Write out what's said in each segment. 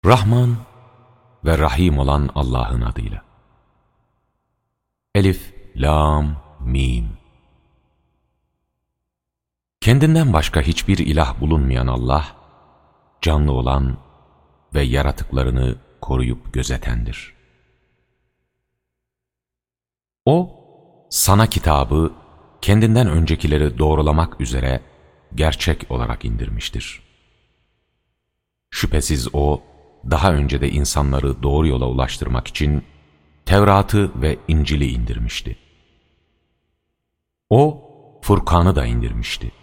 Rahman ve Rahim olan Allah'ın adıyla. Elif, Lam, Mim. Kendinden başka hiçbir ilah bulunmayan Allah, canlı olan ve yaratıklarını koruyup gözetendir. O, sana kitabı kendinden öncekileri doğrulamak üzere gerçek olarak indirmiştir. Şüphesiz O, daha önce de insanları doğru yola ulaştırmak için Tevrat'ı ve İncil'i indirmişti. O, Furkan'ı da indirmişti.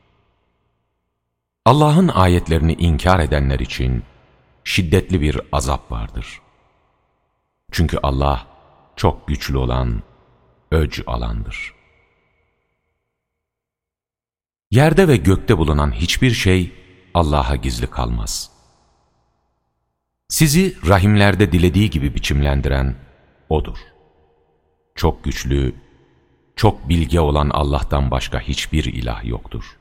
Allah'ın ayetlerini inkar edenler için şiddetli bir azap vardır. Çünkü Allah çok güçlü olan, öc alandır. Yerde ve gökte bulunan hiçbir şey Allah'a gizli kalmaz. Sizi rahimlerde dilediği gibi biçimlendiren O'dur. Çok güçlü, çok bilge olan Allah'tan başka hiçbir ilah yoktur.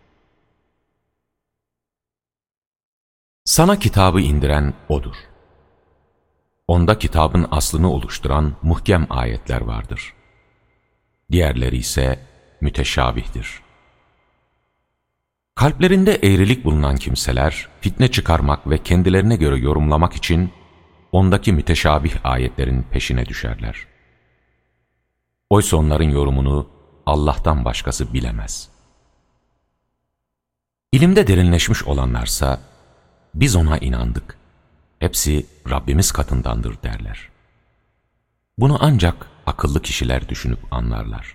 Sana kitabı indiren O'dur. Onda kitabın aslını oluşturan muhkem ayetler vardır. Diğerleri ise müteşabihtir. Kalplerinde eğrilik bulunan kimseler, fitne çıkarmak ve kendilerine göre yorumlamak için ondaki müteşabih ayetlerin peşine düşerler. Oysa onların yorumunu Allah'tan başkası bilemez. İlimde derinleşmiş olanlarsa, biz ona inandık, hepsi Rabbimiz katındandır derler. Bunu ancak akıllı kişiler düşünüp anlarlar.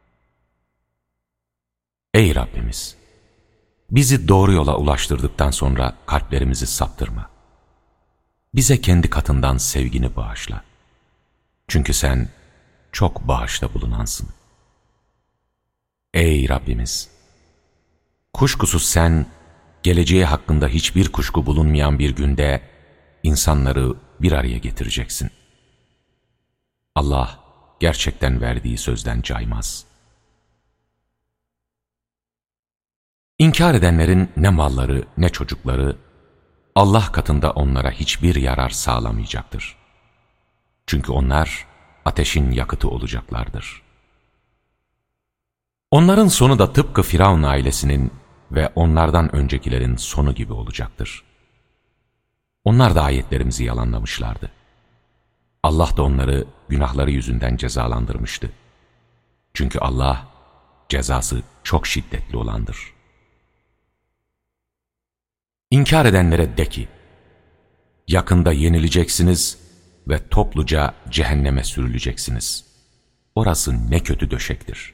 Ey Rabbimiz! Bizi doğru yola ulaştırdıktan sonra kalplerimizi saptırma. Bize kendi katından sevgini bağışla. Çünkü sen çok bağışta bulunansın. Ey Rabbimiz! Kuşkusuz sen, geleceği hakkında hiçbir kuşku bulunmayan bir günde insanları bir araya getireceksin. Allah gerçekten verdiği sözden caymaz. İnkar edenlerin ne malları ne çocukları Allah katında onlara hiçbir yarar sağlamayacaktır. Çünkü onlar ateşin yakıtı olacaklardır. Onların sonu da tıpkı Firavun ailesinin ve onlardan öncekilerin sonu gibi olacaktır. Onlar da ayetlerimizi yalanlamışlardı. Allah da onları günahları yüzünden cezalandırmıştı. Çünkü Allah cezası çok şiddetli olandır. İnkar edenlere de ki, yakında yenileceksiniz ve topluca cehenneme sürüleceksiniz. Orası ne kötü döşektir.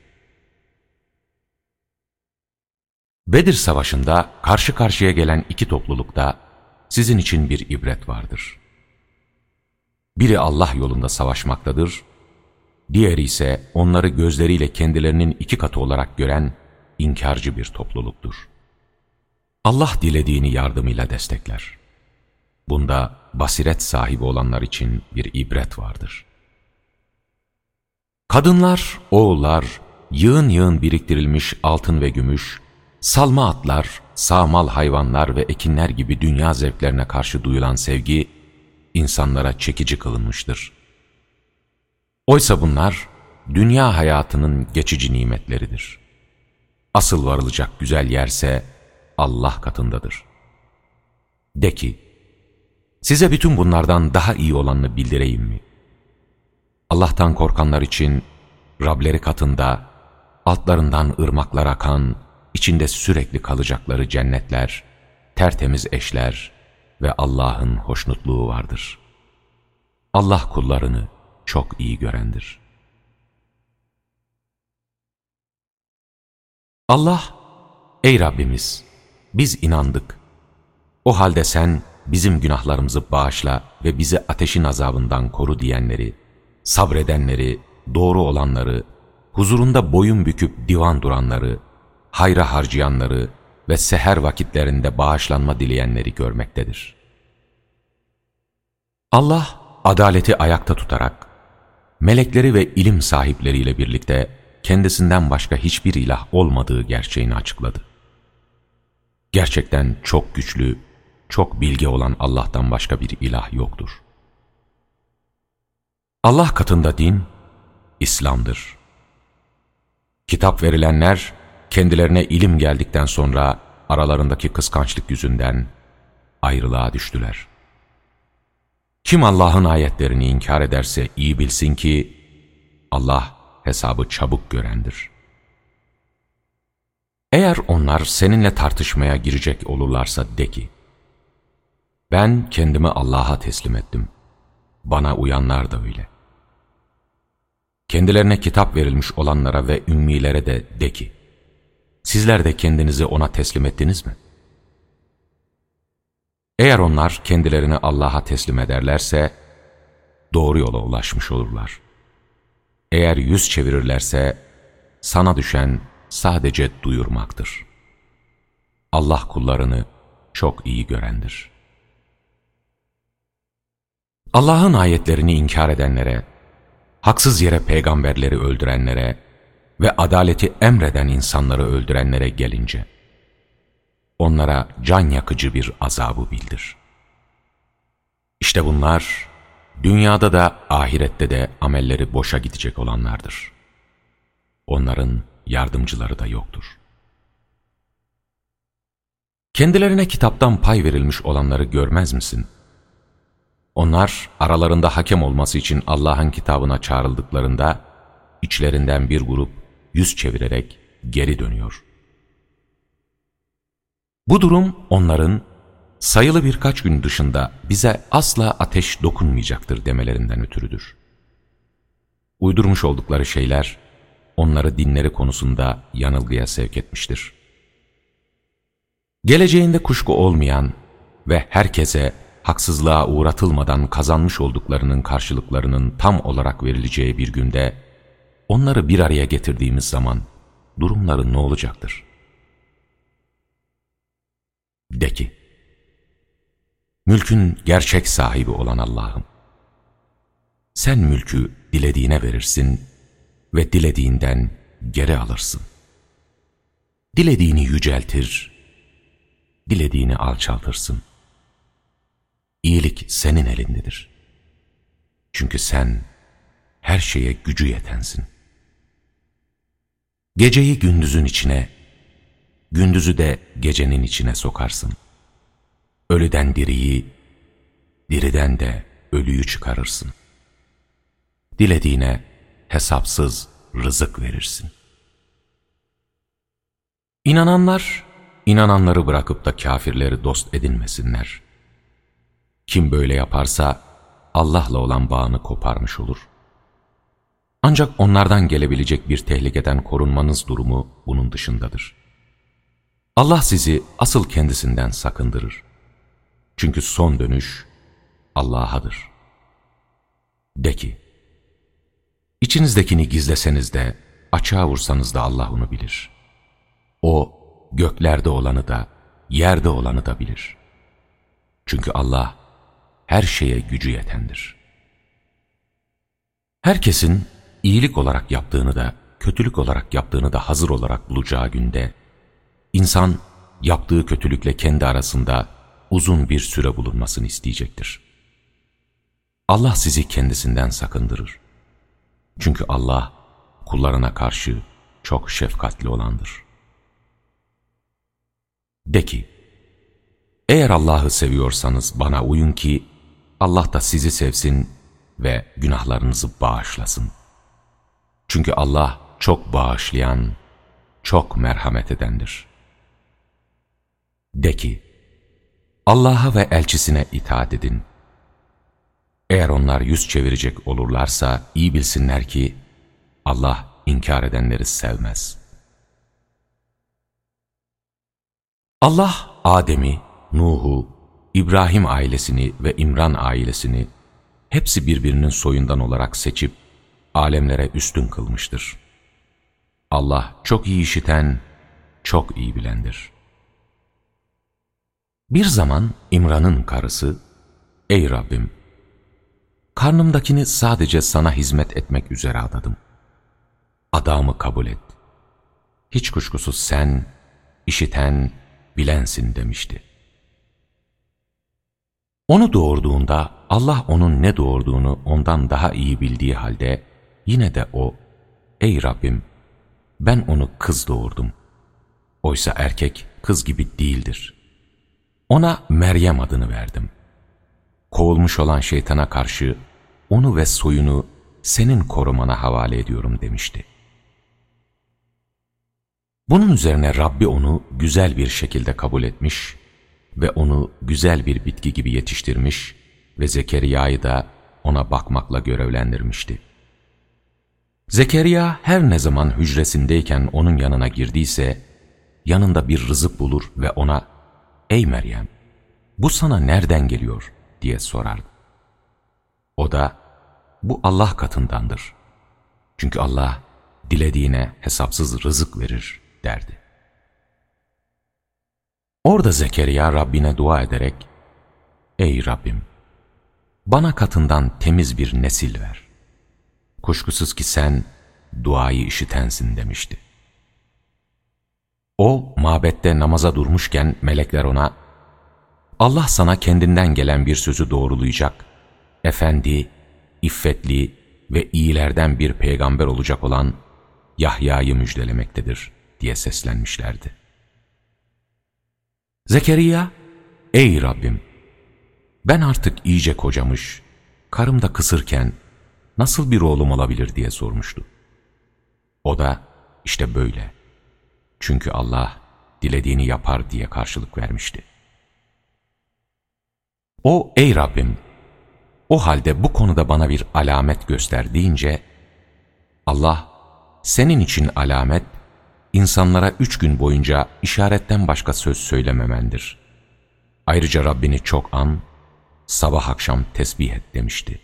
Bedir Savaşı'nda karşı karşıya gelen iki toplulukta sizin için bir ibret vardır. Biri Allah yolunda savaşmaktadır, diğeri ise onları gözleriyle kendilerinin iki katı olarak gören inkarcı bir topluluktur. Allah dilediğini yardımıyla destekler. Bunda basiret sahibi olanlar için bir ibret vardır. Kadınlar, oğullar, yığın yığın biriktirilmiş altın ve gümüş, salma atlar, sağmal hayvanlar ve ekinler gibi dünya zevklerine karşı duyulan sevgi, insanlara çekici kılınmıştır. Oysa bunlar, dünya hayatının geçici nimetleridir. Asıl varılacak güzel yerse, Allah katındadır. De ki, size bütün bunlardan daha iyi olanını bildireyim mi? Allah'tan korkanlar için Rableri katında altlarından ırmaklar akan, içinde sürekli kalacakları cennetler, tertemiz eşler ve Allah'ın hoşnutluğu vardır. Allah kullarını çok iyi görendir. Allah, ey Rabbimiz! Biz inandık. O halde sen bizim günahlarımızı bağışla ve bizi ateşin azabından koru diyenleri, sabredenleri, doğru olanları, huzurunda boyun büküp divan duranları, hayra harcayanları ve seher vakitlerinde bağışlanma dileyenleri görmektedir. Allah, adaleti ayakta tutarak, melekleri ve ilim sahipleriyle birlikte kendisinden başka hiçbir ilah olmadığı gerçeğini açıkladı. Gerçekten çok güçlü, çok bilge olan Allah'tan başka bir ilah yoktur. Allah katında din, İslam'dır. Kitap verilenler, kendilerine ilim geldikten sonra aralarındaki kıskançlık yüzünden ayrılığa düştüler. Kim Allah'ın ayetlerini inkar ederse iyi bilsin ki Allah hesabı çabuk görendir. Eğer onlar seninle tartışmaya girecek olurlarsa de ki, ben kendimi Allah'a teslim ettim. Bana uyanlar da öyle. Kendilerine kitap verilmiş olanlara ve ümmilere de ki, sizler de kendinizi ona teslim ettiniz mi? Eğer onlar kendilerini Allah'a teslim ederlerse, doğru yola ulaşmış olurlar. Eğer yüz çevirirlerse, sana düşen sadece duyurmaktır. Allah kullarını çok iyi görendir. Allah'ın ayetlerini inkar edenlere, haksız yere peygamberleri öldürenlere ve adaleti emreden insanları öldürenlere gelince, onlara can yakıcı bir azabı bildir. İşte bunlar, dünyada da ahirette de amelleri boşa gidecek olanlardır. Onların yardımcıları da yoktur. Kendilerine kitaptan pay verilmiş olanları görmez misin? Onlar aralarında hakem olması için Allah'ın kitabına çağrıldıklarında, içlerinden bir grup yüz çevirerek geri dönüyor. Bu durum onların sayılı birkaç gün dışında bize asla ateş dokunmayacaktır demelerinden ötürüdür. Uydurmuş oldukları şeyler onları dinleri konusunda yanılgıya sevk etmiştir. Geleceğinde kuşku olmayan ve herkese haksızlığa uğratılmadan kazanmış olduklarının karşılıklarının tam olarak verileceği bir günde onları bir araya getirdiğimiz zaman durumları ne olacaktır? De ki, mülkün gerçek sahibi olan Allah'ım, sen mülkü dilediğine verirsin ve dilediğinden geri alırsın. Dilediğini yüceltir, dilediğini alçaltırsın. İyilik senin elindedir. Çünkü sen her şeye gücü yetensin. Geceyi gündüzün içine, gündüzü de gecenin içine sokarsın. Ölüden diriyi, diriden de ölüyü çıkarırsın. Dilediğine hesapsız rızık verirsin. İnananlar, inananları bırakıp da kafirleri dost edinmesinler. Kim böyle yaparsa Allah'la olan bağını koparmış olur. Ancak onlardan gelebilecek bir tehlikeden korunmanız durumu bunun dışındadır. Allah sizi asıl kendisinden sakındırır. Çünkü son dönüş Allah'adır. De ki, İçinizdekini gizleseniz de, açığa vursanız da Allah onu bilir. O, göklerde olanı da, yerde olanı da bilir. Çünkü Allah, her şeye gücü yetendir. Herkesin iyilik olarak yaptığını da, kötülük olarak yaptığını da hazır olarak bulacağı günde, insan, yaptığı kötülükle kendi arasında uzun bir süre bulunmasını isteyecektir. Allah sizi kendisinden sakındırır. Çünkü Allah, kullarına karşı çok şefkatli olandır. De ki, eğer Allah'ı seviyorsanız bana uyun ki, Allah da sizi sevsin ve günahlarınızı bağışlasın. Çünkü Allah çok bağışlayan, çok merhamet edendir. De ki, Allah'a ve elçisine itaat edin. Eğer onlar yüz çevirecek olurlarsa iyi bilsinler ki Allah inkar edenleri sevmez. Allah Adem'i, Nuh'u, İbrahim ailesini ve İmran ailesini hepsi birbirinin soyundan olarak seçip alemlere üstün kılmıştır. Allah çok iyi işiten, çok iyi bilendir. Bir zaman İmran'ın karısı, ''Ey Rabbim, karnımdakini sadece sana hizmet etmek üzere adadım. Adağımı kabul et. Hiç kuşkusuz sen, işiten, bilensin.'' demişti. Onu doğurduğunda Allah onun ne doğurduğunu ondan daha iyi bildiği halde yine de o, ''Ey Rabbim, ben onu kız doğurdum. Oysa erkek kız gibi değildir. Ona Meryem adını verdim. Kovulmuş olan şeytana karşı onu ve soyunu senin korumana havale ediyorum.'' demişti. Bunun üzerine Rabbi onu güzel bir şekilde kabul etmiş ve onu güzel bir bitki gibi yetiştirmiş ve Zekeriya'yı da ona bakmakla görevlendirmişti. Zekeriya her ne zaman hücresindeyken onun yanına girdiyse, yanında bir rızık bulur ve ona, ''Ey Meryem, bu sana nereden geliyor?'' diye sorardı. O da, ''Bu Allah katındandır. Çünkü Allah dilediğine hesapsız rızık verir.'' derdi. Orada Zekeriya Rabbine dua ederek, ''Ey Rabbim, bana katından temiz bir nesil ver. Kuşkusuz ki sen duayı işitensin.'' demişti. O mabette namaza durmuşken melekler ona, ''Allah sana kendinden gelen bir sözü doğrulayacak, efendi, iffetli ve iyilerden bir peygamber olacak olan Yahya'yı müjdelemektedir.'' diye seslenmişlerdi. Zekeriya, ''Ey Rabbim, ben artık iyice kocamış, karım da kısırken nasıl bir oğlum olabilir?'' diye sormuştu. O da, ''İşte böyle. Çünkü Allah dilediğini yapar.'' diye karşılık vermişti. O, ''Ey Rabbim, o halde bu konuda bana bir alamet göster.'' deyince, Allah, ''Senin için alamet, insanlara 3 gün boyunca işaretten başka söz söylememendir. Ayrıca Rabbini çok an, sabah akşam tesbih et.'' demişti.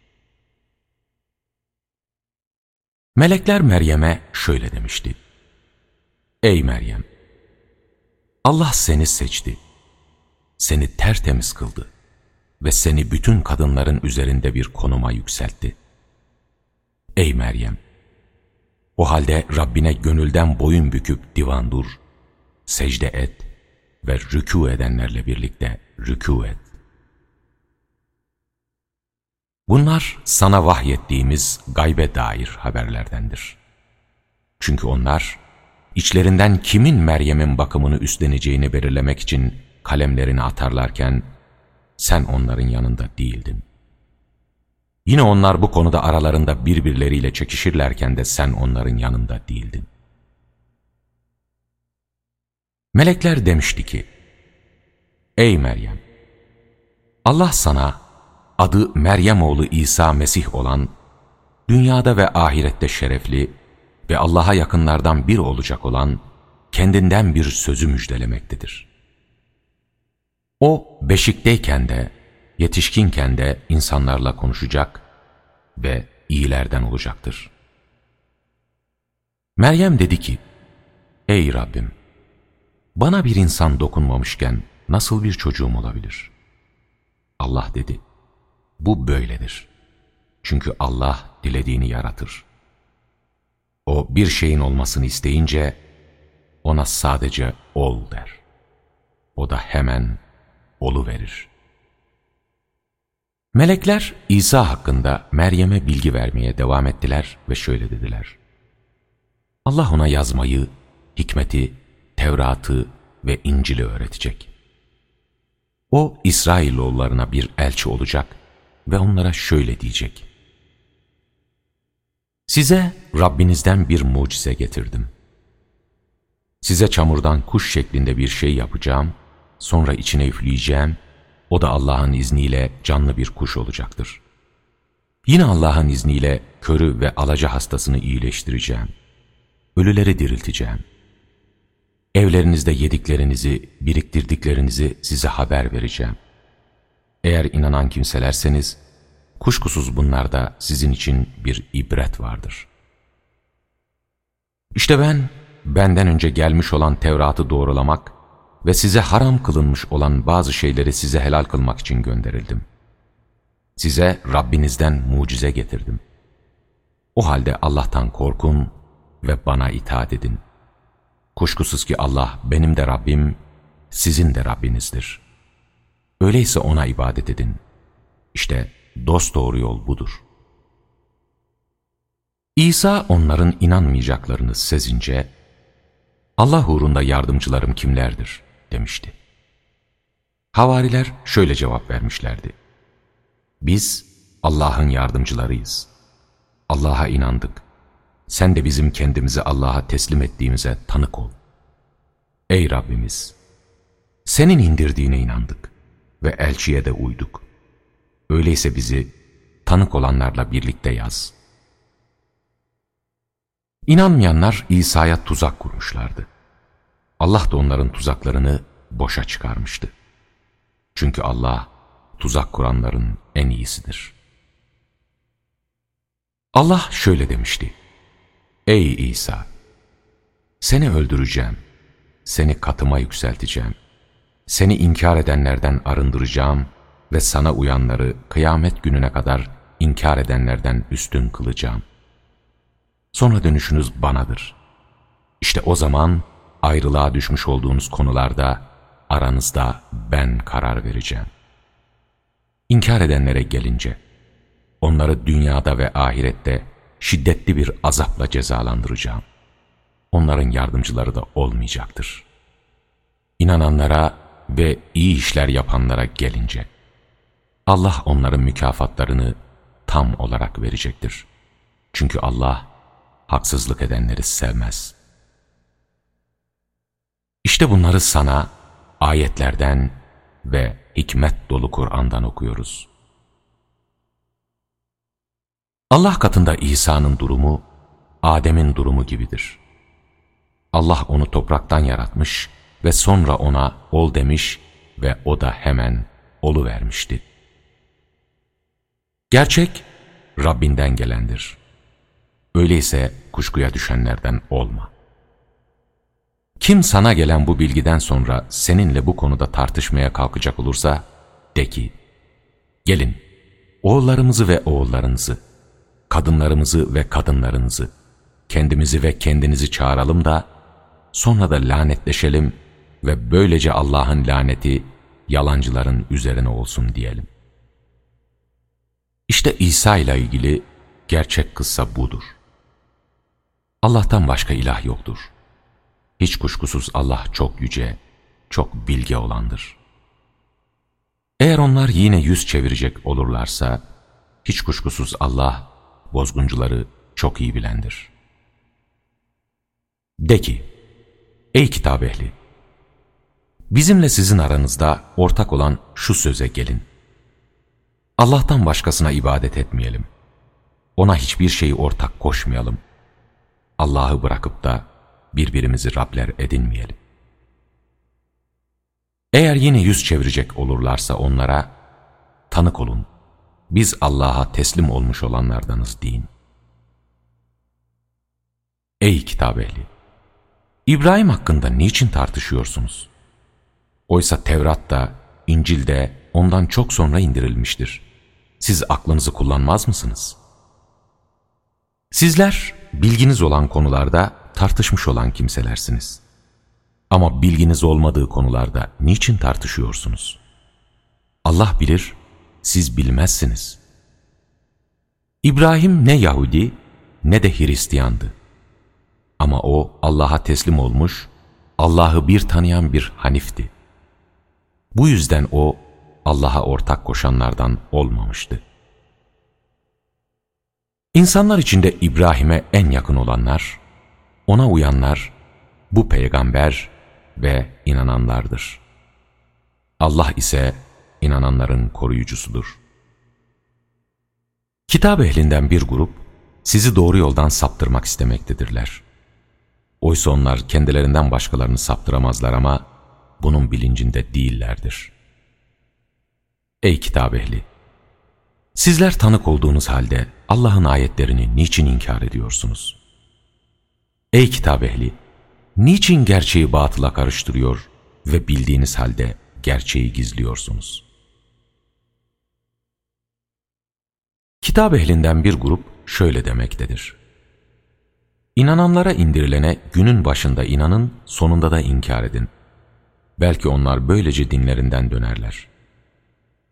Melekler Meryem'e şöyle demişti: ''Ey Meryem, Allah seni seçti, seni tertemiz kıldı ve seni bütün kadınların üzerinde bir konuma yükseltti. Ey Meryem, o halde Rabbine gönülden boyun büküp divan dur, secde et ve rükû edenlerle birlikte rükû et. Bunlar sana vahyettiğimiz gaybe dair haberlerdendir. Çünkü onlar, içlerinden kimin Meryem'in bakımını üstleneceğini belirlemek için kalemlerini atarlarken, sen onların yanında değildin. Yine onlar bu konuda aralarında birbirleriyle çekişirlerken de sen onların yanında değildin. Melekler demişti ki, ''Ey Meryem, Allah sana adı Meryem oğlu İsa Mesih olan, dünyada ve ahirette şerefli ve Allah'a yakınlardan biri olacak olan kendinden bir sözü müjdelemektedir. O beşikteyken de, yetişkinken de insanlarla konuşacak ve iyilerden olacaktır.'' Meryem dedi ki, ''Ey Rabbim, bana bir insan dokunmamışken nasıl bir çocuğum olabilir?'' Allah dedi, ''Bu böyledir. Çünkü Allah dilediğini yaratır. O bir şeyin olmasını isteyince ona sadece ol der. O da hemen oluverir.'' Melekler İsa hakkında Meryem'e bilgi vermeye devam ettiler ve şöyle dediler: Allah ona yazmayı, hikmeti, Tevrat'ı ve İncil'i öğretecek. O İsrailoğullarına bir elçi olacak ve onlara şöyle diyecek: Size Rabbinizden bir mucize getirdim. Size çamurdan kuş şeklinde bir şey yapacağım, sonra içine üfleyeceğim, o da Allah'ın izniyle canlı bir kuş olacaktır. Yine Allah'ın izniyle körü ve alaca hastasını iyileştireceğim. Ölüleri dirilteceğim. Evlerinizde yediklerinizi, biriktirdiklerinizi size haber vereceğim. Eğer inanan kimselerseniz, kuşkusuz bunlarda sizin için bir ibret vardır. İşte ben, benden önce gelmiş olan Tevrat'ı doğrulamak ve size haram kılınmış olan bazı şeyleri size helal kılmak için gönderildim. Size Rabbinizden mucize getirdim. O halde Allah'tan korkun ve bana itaat edin. Kuşkusuz ki Allah benim de Rabbim, sizin de Rabbinizdir. Öyleyse ona ibadet edin. İşte dosdoğru yol budur. İsa onların inanmayacaklarını sezince, Allah uğrunda yardımcılarım kimlerdir demişti. Havariler şöyle cevap vermişlerdi. Biz Allah'ın yardımcılarıyız. Allah'a inandık. Sen de bizim kendimizi Allah'a teslim ettiğimize tanık ol. Ey Rabbimiz! Senin indirdiğine inandık ve elçiye de uyduk. Öyleyse bizi tanık olanlarla birlikte yaz. İnanmayanlar İsa'ya tuzak kurmuşlardı. Allah da onların tuzaklarını boşa çıkarmıştı. Çünkü Allah tuzak kuranların en iyisidir. Allah şöyle demişti. Ey İsa! Seni öldüreceğim, seni katıma yükselteceğim, seni inkar edenlerden arındıracağım ve sana uyanları kıyamet gününe kadar inkar edenlerden üstün kılacağım. Sonra dönüşünüz banadır. İşte o zaman ayrılığa düşmüş olduğunuz konularda aranızda ben karar vereceğim. İnkar edenlere gelince, onları dünyada ve ahirette şiddetli bir azapla cezalandıracağım. Onların yardımcıları da olmayacaktır. İnananlara ve iyi işler yapanlara gelince, Allah onların mükafatlarını tam olarak verecektir. Çünkü Allah haksızlık edenleri sevmez. İşte bunları sana ayetlerden ve hikmet dolu Kur'an'dan okuyoruz. Allah katında İsa'nın durumu, Adem'in durumu gibidir. Allah onu topraktan yaratmış ve sonra ona ol demiş ve o da hemen oluvermişti. Gerçek, Rabbinden gelendir. Öyleyse kuşkuya düşenlerden olma. Kim sana gelen bu bilgiden sonra seninle bu konuda tartışmaya kalkacak olursa, de ki, gelin, oğullarımızı ve oğullarınızı, kadınlarımızı ve kadınlarınızı, kendimizi ve kendinizi çağıralım da, sonra da lanetleşelim ve böylece Allah'ın laneti yalancıların üzerine olsun diyelim. İşte İsa ile ilgili gerçek kıssa budur. Allah'tan başka ilah yoktur. Hiç kuşkusuz Allah çok yüce, çok bilge olandır. Eğer onlar yine yüz çevirecek olurlarsa, hiç kuşkusuz Allah bozguncuları çok iyi bilendir. De ki, ey kitap ehli! Bizimle sizin aranızda ortak olan şu söze gelin. Allah'tan başkasına ibadet etmeyelim. Ona hiçbir şeyi ortak koşmayalım. Allah'ı bırakıp da birbirimizi Rabler edinmeyelim. Eğer yine yüz çevirecek olurlarsa onlara, tanık olun, biz Allah'a teslim olmuş olanlardanız deyin. Ey kitap ehli! İbrahim hakkında niçin tartışıyorsunuz? Oysa Tevrat da, İncil de ondan çok sonra indirilmiştir. Siz aklınızı kullanmaz mısınız? Sizler bilginiz olan konularda tartışmış olan kimselersiniz. Ama bilginiz olmadığı konularda niçin tartışıyorsunuz? Allah bilir, siz bilmezsiniz. İbrahim ne Yahudi ne de Hristiyandı. Ama o Allah'a teslim olmuş, Allah'ı bir tanıyan bir Hanif'ti. Bu yüzden o Allah'a ortak koşanlardan olmamıştı. İnsanlar içinde İbrahim'e en yakın olanlar, ona uyanlar, bu peygamber ve inananlardır. Allah ise inananların koruyucusudur. Kitap ehlinden bir grup, sizi doğru yoldan saptırmak istemektedirler. Oysa onlar kendilerinden başkalarını saptıramazlar ama bunun bilincinde değillerdir. Ey kitap ehli! Sizler tanık olduğunuz halde Allah'ın ayetlerini niçin inkar ediyorsunuz? Ey kitap ehli! Niçin gerçeği batıla karıştırıyor ve bildiğiniz halde gerçeği gizliyorsunuz? Kitap ehlinden bir grup şöyle demektedir. İnananlara indirilene günün başında inanın, sonunda da inkar edin. Belki onlar böylece dinlerinden dönerler.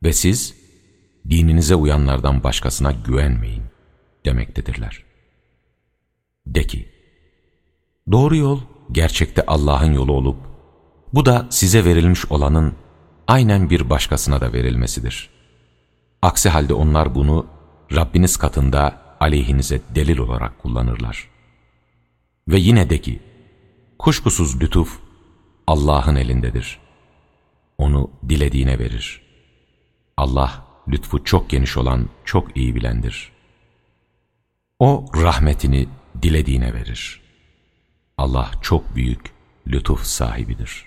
ve siz dininize uyanlardan başkasına güvenmeyin demektedirler. De ki, doğru yol gerçekte Allah'ın yolu olup, bu da size verilmiş olanın aynen bir başkasına da verilmesidir. Aksi halde onlar bunu Rabbiniz katında aleyhinize delil olarak kullanırlar. Ve yine de ki, kuşkusuz lütuf Allah'ın elindedir. Onu dilediğine verir. Allah lütfu çok geniş olan, çok iyi bilendir. O rahmetini dilediğine verir. Allah çok büyük lütuf sahibidir.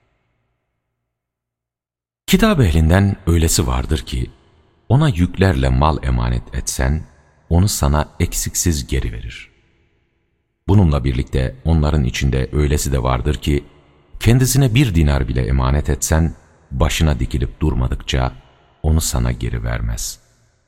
Kitap ehlinden öylesi vardır ki, ona yüklerle mal emanet etsen, onu sana eksiksiz geri verir. Bununla birlikte onların içinde öylesi de vardır ki, kendisine 1 dinar bile emanet etsen, başına dikilip durmadıkça onu sana geri vermez.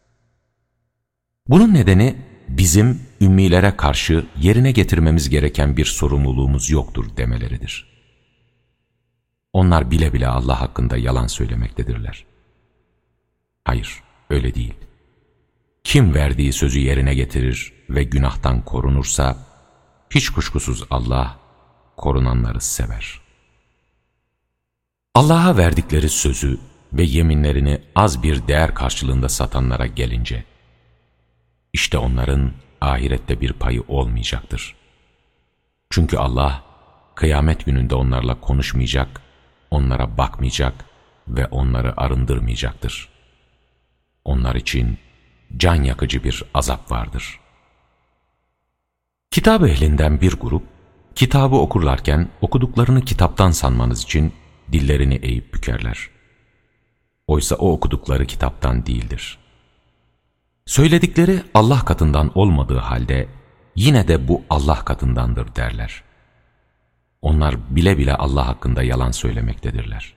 Bunun nedeni, bizim ümmilere karşı yerine getirmemiz gereken bir sorumluluğumuz yoktur demeleridir. Onlar bile bile Allah hakkında yalan söylemektedirler. Hayır, öyle değil. Kim verdiği sözü yerine getirir ve günahtan korunursa, hiç kuşkusuz Allah korunanları sever. Allah'a verdikleri sözü ve yeminlerini az bir değer karşılığında satanlara gelince, işte onların ahirette bir payı olmayacaktır. Çünkü Allah, kıyamet gününde onlarla konuşmayacak, onlara bakmayacak ve onları arındırmayacaktır. Onlar için can yakıcı bir azap vardır. Kitap ehlinden bir grup, kitabı okurlarken okuduklarını kitaptan sanmanız için dillerini eğip bükerler. Oysa o okudukları kitaptan değildir. Söyledikleri Allah katından olmadığı halde yine de bu Allah katındandır derler. Onlar bile bile Allah hakkında yalan söylemektedirler.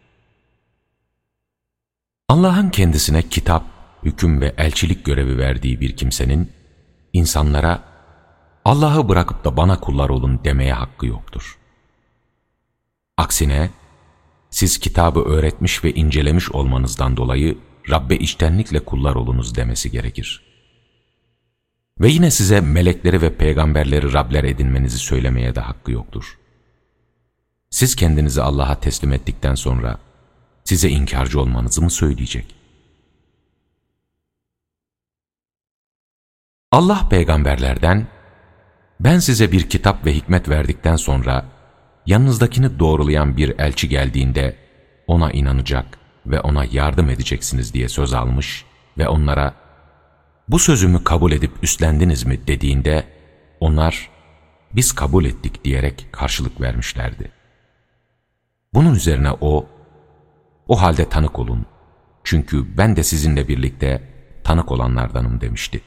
Allah'ın kendisine kitap, hüküm ve elçilik görevi verdiği bir kimsenin insanlara Allah'ı bırakıp da bana kullar olun demeye hakkı yoktur. Aksine siz kitabı öğretmiş ve incelemiş olmanızdan dolayı Rabbe içtenlikle kullar olunuz demesi gerekir. Ve yine size melekleri ve peygamberleri Rabler edinmenizi söylemeye de hakkı yoktur. Siz kendinizi Allah'a teslim ettikten sonra size inkarcı olmanızı mı söyleyecek? Allah peygamberlerden, ben size bir kitap ve hikmet verdikten sonra yanınızdakini doğrulayan bir elçi geldiğinde ona inanacak ve ona yardım edeceksiniz diye söz almış ve onlara bu sözümü kabul edip üstlendiniz mi dediğinde onlar biz kabul ettik diyerek karşılık vermişlerdi. Bunun üzerine o halde tanık olun çünkü ben de sizinle birlikte tanık olanlardanım demişti.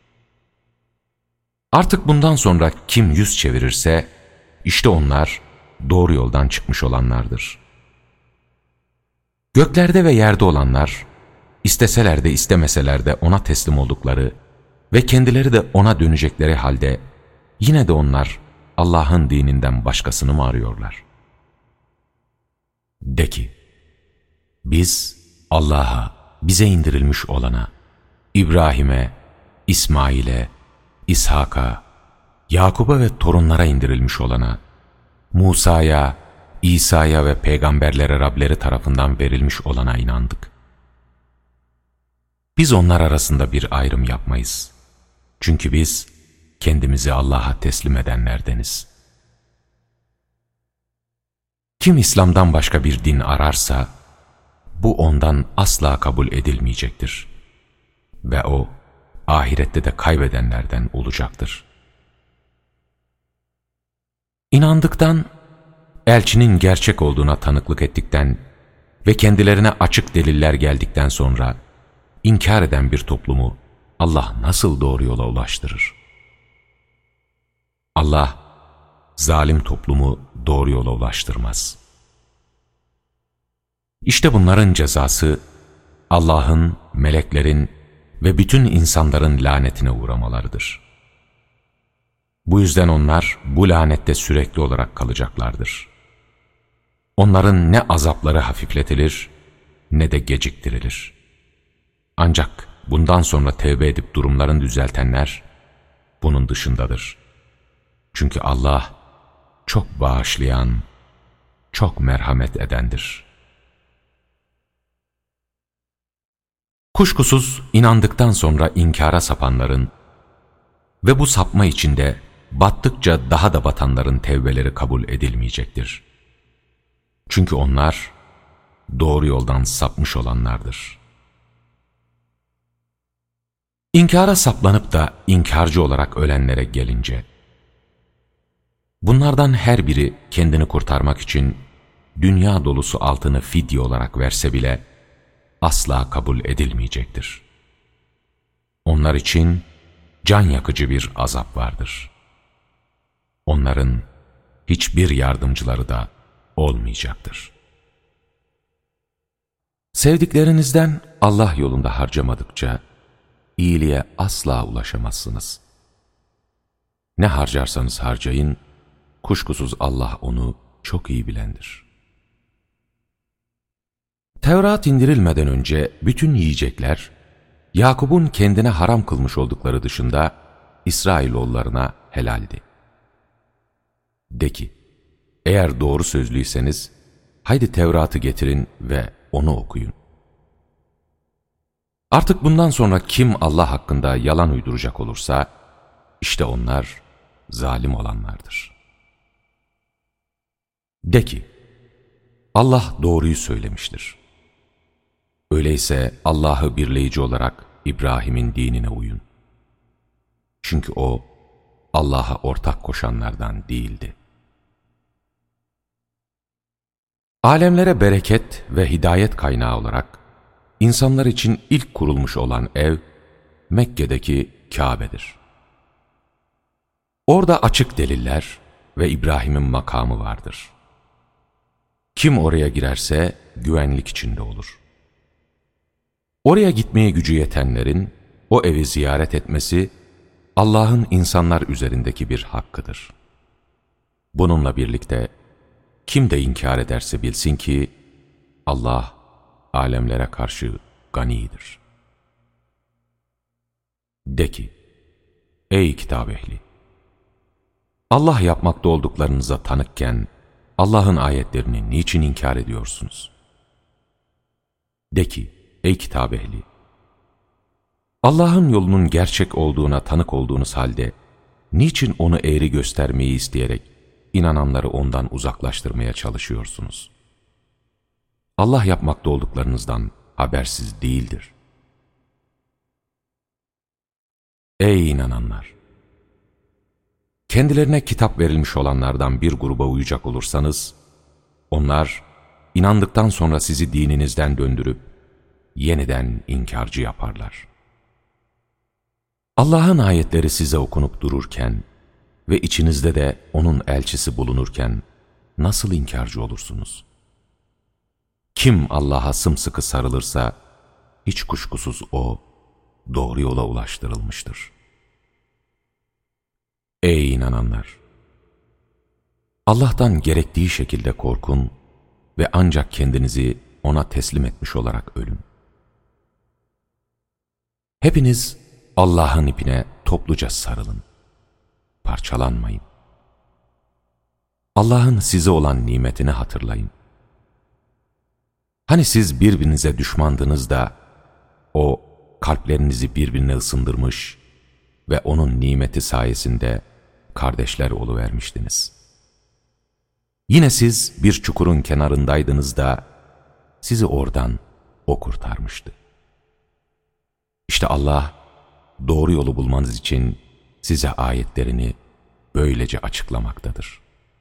Artık bundan sonra kim yüz çevirirse işte onlar doğru yoldan çıkmış olanlardır. Göklerde ve yerde olanlar isteseler de istemeseler de ona teslim oldukları ve kendileri de ona dönecekleri halde yine de onlar Allah'ın dininden başkasını mı arıyorlar? De ki, biz Allah'a, bize indirilmiş olana, İbrahim'e, İsmail'e, İshak'a, Yakub'a ve torunlara indirilmiş olana, Musa'ya, İsa'ya ve peygamberlere Rableri tarafından verilmiş olana inandık. Biz onlar arasında bir ayrım yapmayız. Çünkü biz kendimizi Allah'a teslim edenlerdeniz. Kim İslam'dan başka bir din ararsa, bu ondan asla kabul edilmeyecektir. Ve o, ahirette de kaybedenlerden olacaktır. İnandıktan, elçinin gerçek olduğuna tanıklık ettikten ve kendilerine açık deliller geldikten sonra, inkar eden bir toplumu Allah nasıl doğru yola ulaştırır? Allah, zalim toplumu doğru yola ulaştırmaz. İşte bunların cezası, Allah'ın, meleklerin ve bütün insanların lanetine uğramalarıdır. Bu yüzden onlar bu lanette sürekli olarak kalacaklardır. Onların ne azapları hafifletilir ne de geciktirilir. Ancak bundan sonra tevbe edip durumlarını düzeltenler bunun dışındadır. Çünkü Allah çok bağışlayan, çok merhamet edendir. Kuşkusuz inandıktan sonra inkara sapanların ve bu sapma içinde battıkça daha da batanların tevbeleri kabul edilmeyecektir. Çünkü onlar doğru yoldan sapmış olanlardır. İnkara saplanıp da inkarcı olarak ölenlere gelince, bunlardan her biri kendini kurtarmak için dünya dolusu altını fidye olarak verse bile asla kabul edilmeyecektir. Onlar için can yakıcı bir azap vardır. Onların hiçbir yardımcıları da olmayacaktır. Sevdiklerinizden Allah yolunda harcamadıkça iyiliğe asla ulaşamazsınız. Ne harcarsanız harcayın, kuşkusuz Allah onu çok iyi bilendir. Tevrat indirilmeden önce bütün yiyecekler, Yakup'un kendine haram kılmış oldukları dışında İsrailoğullarına helaldi. De ki, eğer doğru sözlüyseniz, haydi Tevrat'ı getirin ve onu okuyun. Artık bundan sonra kim Allah hakkında yalan uyduracak olursa, işte onlar zalim olanlardır. De ki, Allah doğruyu söylemiştir. Öyleyse Allah'ı birleyici olarak İbrahim'in dinine uyun. Çünkü o, Allah'a ortak koşanlardan değildi. Alemlere bereket ve hidayet kaynağı olarak, insanlar için ilk kurulmuş olan ev, Mekke'deki Kabe'dir. Orada açık deliller ve İbrahim'in makamı vardır. Kim oraya girerse güvenlik içinde olur. Oraya gitmeye gücü yetenlerin o evi ziyaret etmesi, Allah'ın insanlar üzerindeki bir hakkıdır. Bununla birlikte, kim de inkar ederse bilsin ki, Allah, alemlere karşı ganidir. De ki, ey kitap ehli! Allah yapmakta olduklarınıza tanıkken, Allah'ın ayetlerini niçin inkar ediyorsunuz? De ki, ey kitap ehli! Allah'ın yolunun gerçek olduğuna tanık olduğunuz halde, niçin onu eğri göstermeyi isteyerek, inananları ondan uzaklaştırmaya çalışıyorsunuz? Allah yapmakta olduklarınızdan habersiz değildir. Ey inananlar! Kendilerine kitap verilmiş olanlardan bir gruba uyacak olursanız, onlar inandıktan sonra sizi dininizden döndürüp yeniden inkarcı yaparlar. Allah'ın ayetleri size okunup dururken ve içinizde de onun elçisi bulunurken nasıl inkarcı olursunuz? Kim Allah'a sımsıkı sarılırsa, hiç kuşkusuz o, doğru yola ulaştırılmıştır. Ey inananlar! Allah'tan gerektiği şekilde korkun ve ancak kendinizi ona teslim etmiş olarak ölün. Hepiniz Allah'ın ipine topluca sarılın. Parçalanmayın. Allah'ın size olan nimetini hatırlayın. Hani siz birbirinize düşmandınız da, o kalplerinizi birbirine ısındırmış ve onun nimeti sayesinde kardeşler oluvermiştiniz. Yine siz bir çukurun kenarındaydınız da, sizi oradan o kurtarmıştı. İşte Allah, doğru yolu bulmanız için size ayetlerini böylece açıklamaktadır.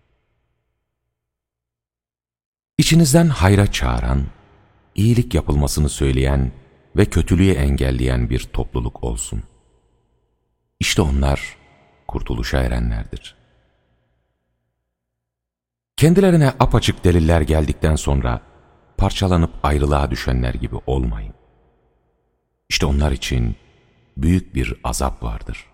İçinizden hayra çağıran, iyilik yapılmasını söyleyen ve kötülüğü engelleyen bir topluluk olsun. İşte onlar kurtuluşa erenlerdir. Kendilerine apaçık deliller geldikten sonra parçalanıp ayrılığa düşenler gibi olmayın. İşte onlar için büyük bir azap vardır.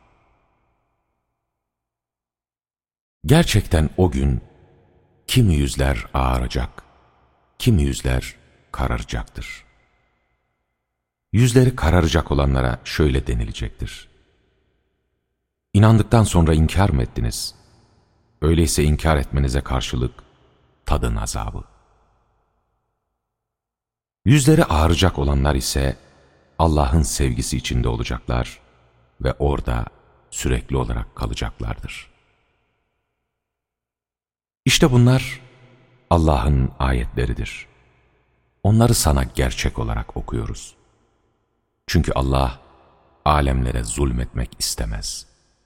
Gerçekten o gün kimi yüzler ağaracak, kimi yüzler kararacaktır. Yüzleri kararacak olanlara şöyle denilecektir: İnandıktan sonra inkar mı ettiniz? Öyleyse inkar etmenize karşılık tadın azabı. Yüzleri ağaracak olanlar ise Allah'ın sevgisi içinde olacaklar ve orada sürekli olarak kalacaklardır. İşte bunlar Allah'ın ayetleridir. Onları sana gerçek olarak okuyoruz. Çünkü Allah alemlere zulmetmek istemez.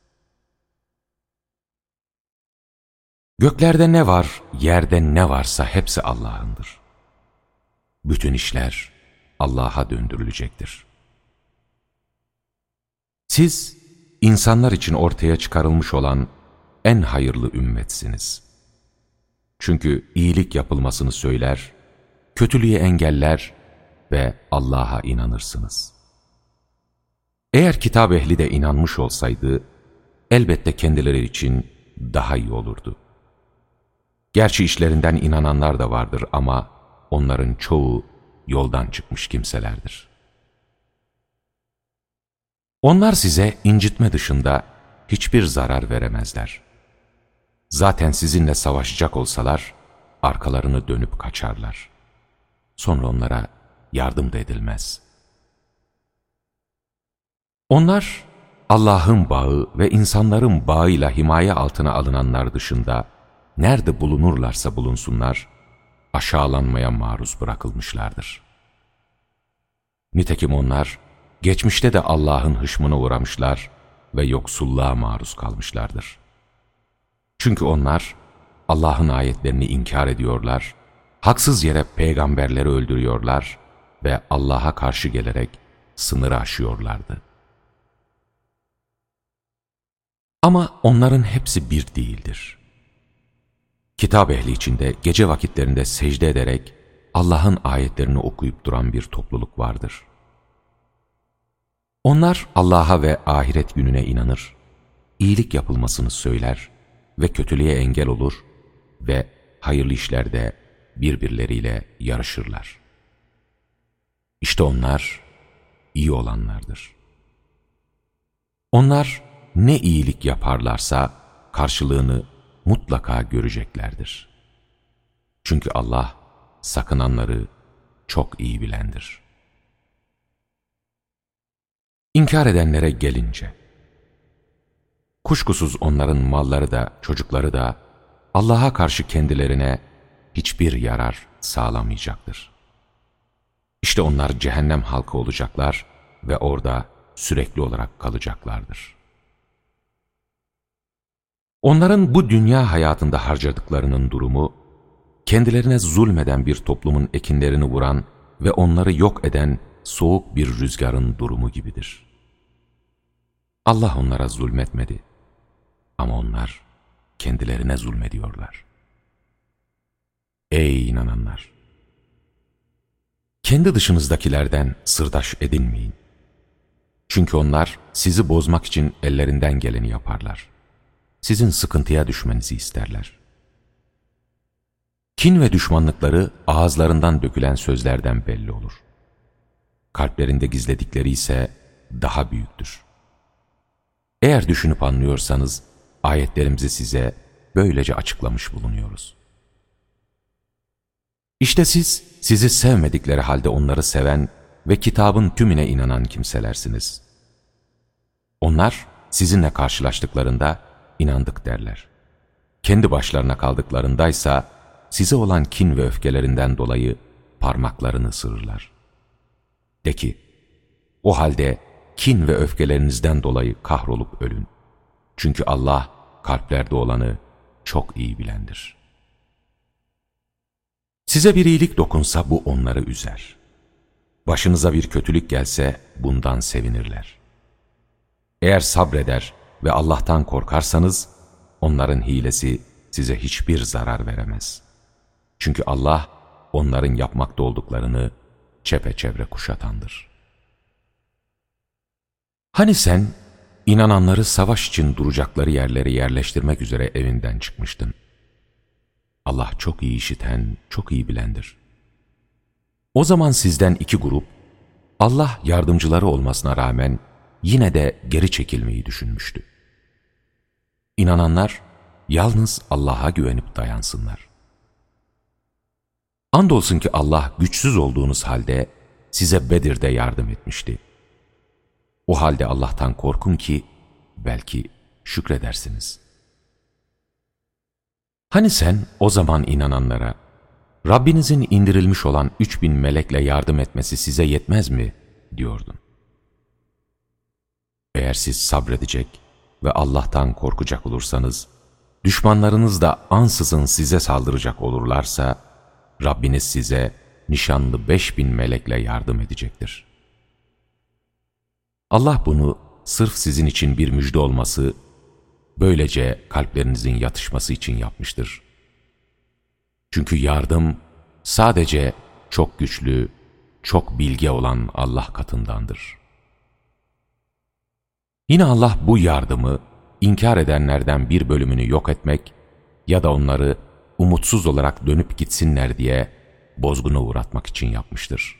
Göklerde ne var, yerde ne varsa hepsi Allah'ındır. Bütün işler Allah'a döndürülecektir. Siz, insanlar için ortaya çıkarılmış olan en hayırlı ümmetsiniz. Çünkü iyilik yapılmasını söyler, kötülüğü engeller ve Allah'a inanırsınız. Eğer kitap ehli de inanmış olsaydı, elbette kendileri için daha iyi olurdu. Gerçi işlerinden inananlar da vardır ama onların çoğu yoldan çıkmış kimselerdir. Onlar size incitme dışında hiçbir zarar veremezler. Zaten sizinle savaşacak olsalar arkalarını dönüp kaçarlar. Sonra onlara yardım da edilmez. Onlar Allah'ın bağı ve insanların bağıyla himaye altına alınanlar dışında nerede bulunurlarsa bulunsunlar, aşağılanmaya maruz bırakılmışlardır. Nitekim onlar, geçmişte de Allah'ın hışmına uğramışlar ve yoksulluğa maruz kalmışlardır. Çünkü onlar, Allah'ın ayetlerini inkar ediyorlar, haksız yere peygamberleri öldürüyorlar ve Allah'a karşı gelerek sınırı aşıyorlardı. Ama onların hepsi bir değildir. Kitap ehli içinde gece vakitlerinde secde ederek Allah'ın ayetlerini okuyup duran bir topluluk vardır. Onlar Allah'a ve ahiret gününe inanır, iyilik yapılmasını söyler ve kötülüğe engel olur ve hayırlı işlerde birbirleriyle yarışırlar. İşte onlar iyi olanlardır. Onlar ne iyilik yaparlarsa karşılığını mutlaka göreceklerdir. Çünkü Allah sakınanları çok iyi bilendir. İnkar edenlere gelince, kuşkusuz onların malları da çocukları da Allah'a karşı kendilerine hiçbir yarar sağlamayacaktır. İşte onlar cehennem halkı olacaklar ve orada sürekli olarak kalacaklardır. Onların bu dünya hayatında harcadıklarının durumu, kendilerine zulmeden bir toplumun ekinlerini vuran ve onları yok eden soğuk bir rüzgarın durumu gibidir. Allah onlara zulmetmedi ama onlar kendilerine zulmediyorlar. Ey inananlar! Kendi dışınızdakilerden sırdaş edinmeyin. Çünkü onlar sizi bozmak için ellerinden geleni yaparlar. Sizin sıkıntıya düşmenizi isterler. Kin ve düşmanlıkları ağızlarından dökülen sözlerden belli olur. Kalplerinde gizledikleri ise daha büyüktür. Eğer düşünüp anlıyorsanız, ayetlerimizi size böylece açıklamış bulunuyoruz. İşte sizi sevmedikleri halde onları seven ve kitabın tümüne inanan kimselersiniz. Onlar sizinle karşılaştıklarında inandık derler. Kendi başlarına kaldıklarındaysa size olan kin ve öfkelerinden dolayı parmaklarını ısırırlar. De ki, o halde kin ve öfkelerinizden dolayı kahrolup ölün. Çünkü Allah kalplerde olanı çok iyi bilendir. Size bir iyilik dokunsa bu onları üzer. Başınıza bir kötülük gelse bundan sevinirler. Eğer sabreder ve Allah'tan korkarsanız onların hilesi size hiçbir zarar veremez. Çünkü Allah onların yapmakta olduklarını çepeçevre kuşatandır. Hani sen inananları savaş için duracakları yerleri yerleştirmek üzere evinden çıkmıştın. Allah çok iyi işiten, çok iyi bilendir. O zaman sizden iki grup, Allah yardımcıları olmasına rağmen yine de geri çekilmeyi düşünmüştü. İnananlar yalnız Allah'a güvenip dayansınlar. Andolsun ki Allah güçsüz olduğunuz halde size Bedir'de yardım etmişti. O halde Allah'tan korkun ki belki şükredersiniz. Hani sen o zaman inananlara, Rabbinizin indirilmiş olan 3000 melekle yardım etmesi size yetmez mi diyordun. Eğer siz sabredecek ve Allah'tan korkacak olursanız, düşmanlarınız da ansızın size saldıracak olurlarsa, Rabbiniz size nişanlı 5000 melekle yardım edecektir. Allah bunu sırf sizin için bir müjde olması, böylece kalplerinizin yatışması için yapmıştır. Çünkü yardım sadece çok güçlü, çok bilge olan Allah katındandır. Yine Allah bu yardımı inkar edenlerden bir bölümünü yok etmek ya da onları umutsuz olarak dönüp gitsinler diye bozguna uğratmak için yapmıştır.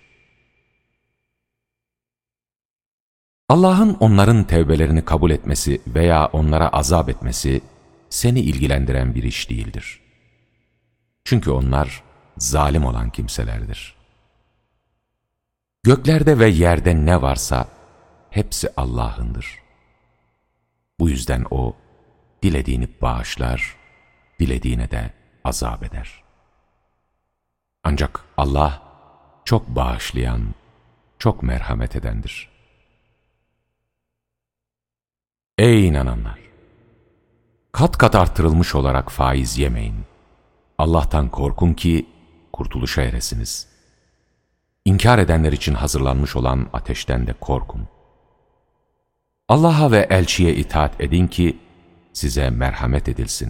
Allah'ın onların tevbelerini kabul etmesi veya onlara azap etmesi seni ilgilendiren bir iş değildir. Çünkü onlar zalim olan kimselerdir. Göklerde ve yerde ne varsa hepsi Allah'ındır. Bu yüzden O, dilediğini bağışlar, dilediğine de azap eder. Ancak Allah çok bağışlayan, çok merhamet edendir. Ey inananlar! Kat kat artırılmış olarak faiz yemeyin. Allah'tan korkun ki kurtuluşa eresiniz. İnkar edenler için hazırlanmış olan ateşten de korkun. Allah'a ve elçiye itaat edin ki size merhamet edilsin.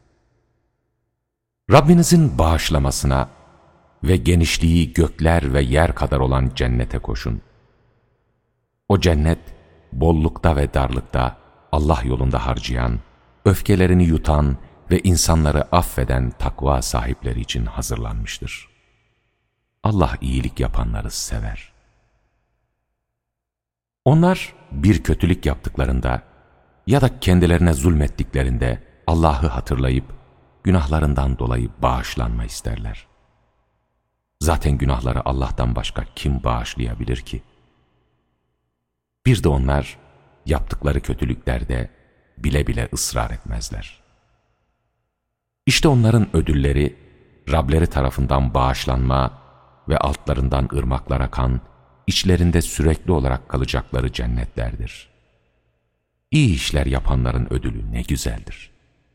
Rabbinizin bağışlamasına ve genişliği gökler ve yer kadar olan cennete koşun. O cennet bollukta ve darlıkta Allah yolunda harcayan, öfkelerini yutan ve insanları affeden takva sahipleri için hazırlanmıştır. Allah iyilik yapanları sever. Onlar bir kötülük yaptıklarında ya da kendilerine zulmettiklerinde Allah'ı hatırlayıp günahlarından dolayı bağışlanma isterler. Zaten günahları Allah'tan başka kim bağışlayabilir ki? Bir de onlar yaptıkları kötülüklerde bile bile ısrar etmezler. İşte onların ödülleri Rableri tarafından bağışlanma ve altlarından ırmaklar akan, içlerinde sürekli olarak kalacakları cennetlerdir. İyi işler yapanların ödülü ne güzeldir.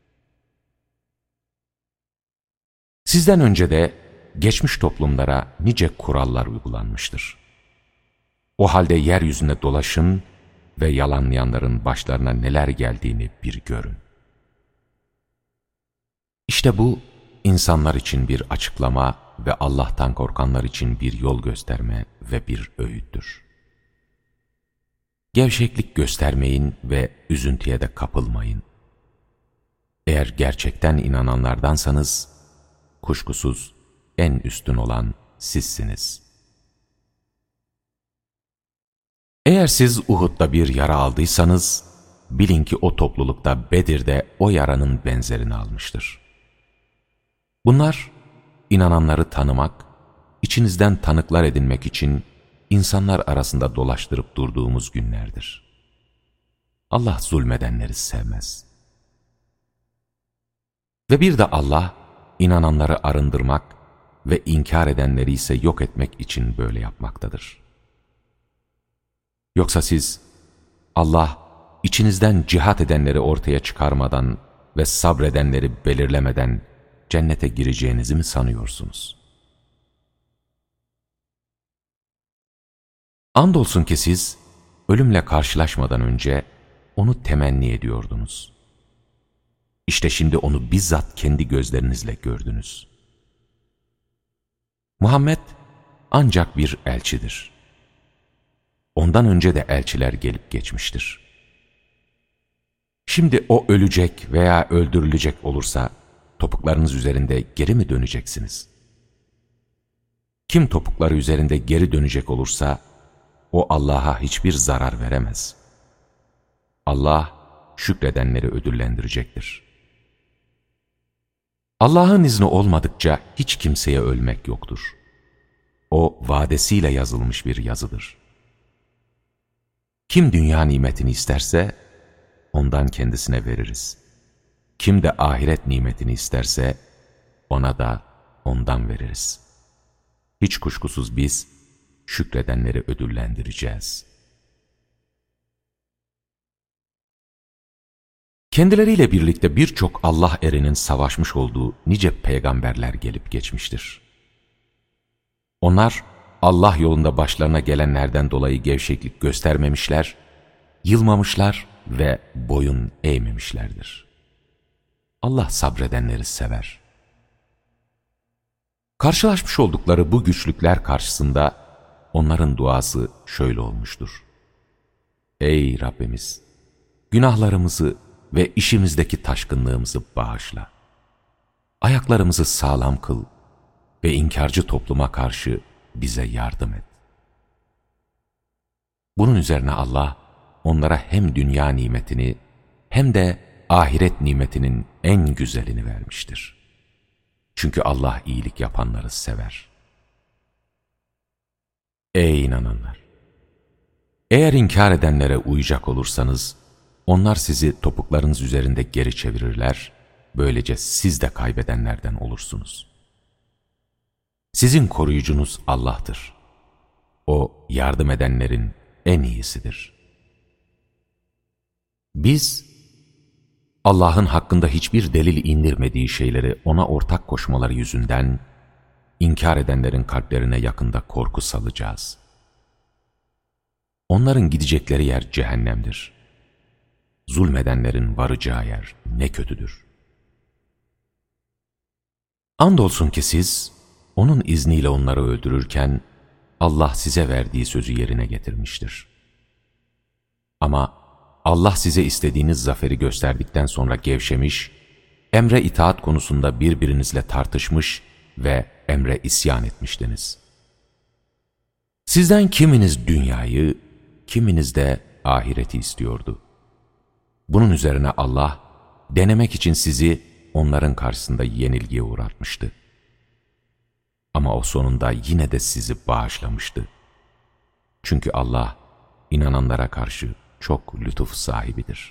Sizden önce de geçmiş toplumlara nice kurallar uygulanmıştır. O halde yeryüzünde dolaşın ve yalanlayanların başlarına neler geldiğini bir görün. İşte bu, insanlar için bir açıklama ve Allah'tan korkanlar için bir yol gösterme ve bir öğüttür. Gevşeklik göstermeyin ve üzüntüye de kapılmayın. Eğer gerçekten inananlardansanız, kuşkusuz en üstün olan sizsiniz. Eğer siz Uhud'da bir yara aldıysanız, bilin ki o toplulukta Bedir'de o yaranın benzerini almıştır. Bunlar, inananları tanımak, içinizden tanıklar edinmek için insanlar arasında dolaştırıp durduğumuz günlerdir. Allah zulmedenleri sevmez. Ve bir de Allah, inananları arındırmak ve inkar edenleri ise yok etmek için böyle yapmaktadır. Yoksa siz, Allah, içinizden cihat edenleri ortaya çıkarmadan ve sabredenleri belirlemeden cennete gireceğinizi mi sanıyorsunuz? Andolsun ki siz, ölümle karşılaşmadan önce onu temenni ediyordunuz. İşte şimdi onu bizzat kendi gözlerinizle gördünüz. Muhammed ancak bir elçidir. Ondan önce de elçiler gelip geçmiştir. Şimdi o ölecek veya öldürülecek olursa, topuklarınız üzerinde geri mi döneceksiniz? Kim topukları üzerinde geri dönecek olursa, O Allah'a hiçbir zarar veremez. Allah şükredenleri ödüllendirecektir. Allah'ın izni olmadıkça hiç kimseye ölmek yoktur. O vadesiyle yazılmış bir yazıdır. Kim dünya nimetini isterse ondan kendisine veririz. Kim de ahiret nimetini isterse ona da ondan veririz. Hiç kuşkusuz biz şükredenleri ödüllendireceğiz. Kendileriyle birlikte birçok Allah erinin savaşmış olduğu nice peygamberler gelip geçmiştir. Onlar Allah yolunda başlarına gelenlerden dolayı gevşeklik göstermemişler, yılmamışlar ve boyun eğmemişlerdir. Allah sabredenleri sever. Karşılaşmış oldukları bu güçlükler karşısında onların duası şöyle olmuştur: Ey Rabbimiz! Günahlarımızı ve işimizdeki taşkınlığımızı bağışla. Ayaklarımızı sağlam kıl ve inkarcı topluma karşı bize yardım et. Bunun üzerine Allah onlara hem dünya nimetini hem de ahiret nimetinin en güzelini vermiştir. Çünkü Allah iyilik yapanları sever. Ey inananlar! Eğer inkar edenlere uyacak olursanız, onlar sizi topuklarınız üzerinde geri çevirirler, böylece siz de kaybedenlerden olursunuz. Sizin koruyucunuz Allah'tır. O yardım edenlerin en iyisidir. Biz, Allah'ın hakkında hiçbir delil indirmediği şeyleri ona ortak koşmaları yüzünden, inkar edenlerin kalplerine yakında korku salacağız. Onların gidecekleri yer cehennemdir. Zulmedenlerin varacağı yer ne kötüdür. Andolsun ki siz, onun izniyle onları öldürürken, Allah size verdiği sözü yerine getirmiştir. Ama Allah size istediğiniz zaferi gösterdikten sonra gevşemiş, emre itaat konusunda birbirinizle tartışmış ve emre isyan etmiştiniz. Sizden kiminiz dünyayı, kiminiz de ahireti istiyordu. Bunun üzerine Allah, denemek için sizi onların karşısında yenilgiye uğratmıştı. Ama o sonunda yine de sizi bağışlamıştı. Çünkü Allah, inananlara karşı çok lütuf sahibidir.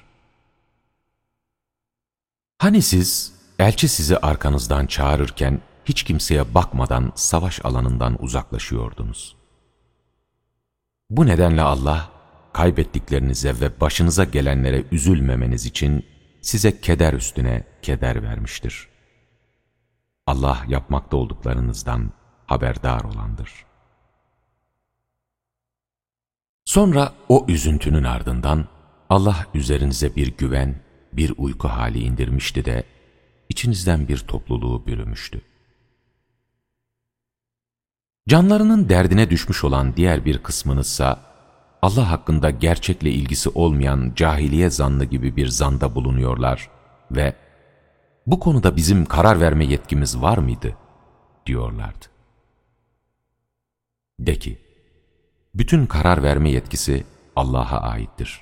Hani siz, elçi sizi arkanızdan çağırırken, hiç kimseye bakmadan savaş alanından uzaklaşıyordunuz. Bu nedenle Allah, kaybettiklerinize ve başınıza gelenlere üzülmemeniz için size keder üstüne keder vermiştir. Allah yapmakta olduklarınızdan haberdar olandır. Sonra o üzüntünün ardından Allah üzerinize bir güven, bir uyku hali indirmişti de içinizden bir topluluğu bürümüştü. Canlarının derdine düşmüş olan diğer bir kısmınızsa Allah hakkında gerçekle ilgisi olmayan cahiliye zannı gibi bir zanda bulunuyorlar ve bu konuda bizim karar verme yetkimiz var mıydı diyorlardı. De ki, bütün karar verme yetkisi Allah'a aittir.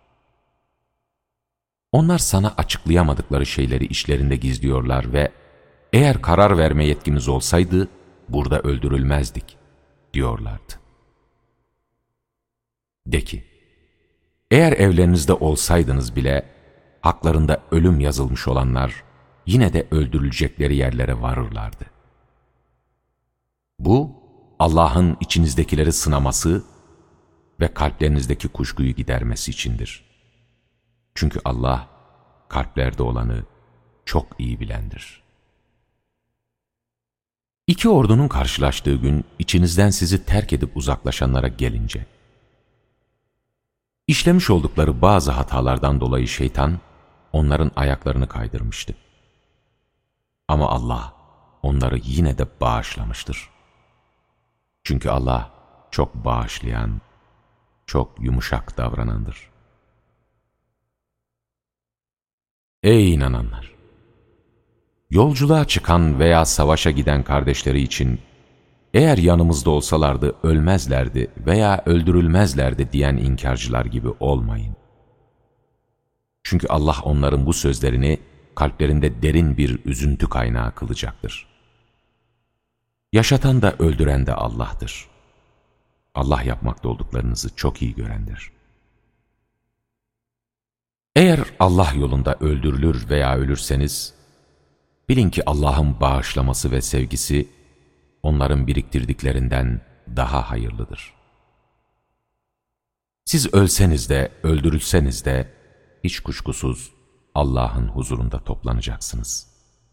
Onlar sana açıklayamadıkları şeyleri içlerinde gizliyorlar ve eğer karar verme yetkimiz olsaydı burada öldürülmezdik diyorlardı. De ki, eğer evlerinizde olsaydınız bile haklarında ölüm yazılmış olanlar yine de öldürülecekleri yerlere varırlardı. Bu Allah'ın içinizdekileri sınaması ve kalplerinizdeki kuşkuyu gidermesi içindir. Çünkü Allah kalplerde olanı çok iyi bilendir. İki ordunun karşılaştığı gün içinizden sizi terk edip uzaklaşanlara gelince, İşlemiş oldukları bazı hatalardan dolayı şeytan onların ayaklarını kaydırmıştı. Ama Allah onları yine de bağışlamıştır. Çünkü Allah çok bağışlayan, çok yumuşak davranandır. Ey inananlar! Yolculuğa çıkan veya savaşa giden kardeşleri için eğer yanımızda olsalardı ölmezlerdi veya öldürülmezlerdi diyen inkarcılar gibi olmayın. Çünkü Allah onların bu sözlerini kalplerinde derin bir üzüntü kaynağı kılacaktır. Yaşatan da öldüren de Allah'tır. Allah yapmakta olduklarınızı çok iyi görendir. Eğer Allah yolunda öldürülür veya ölürseniz, bilin ki Allah'ın bağışlaması ve sevgisi, onların biriktirdiklerinden daha hayırlıdır. Siz ölseniz de, öldürülseniz de, hiç kuşkusuz Allah'ın huzurunda toplanacaksınız.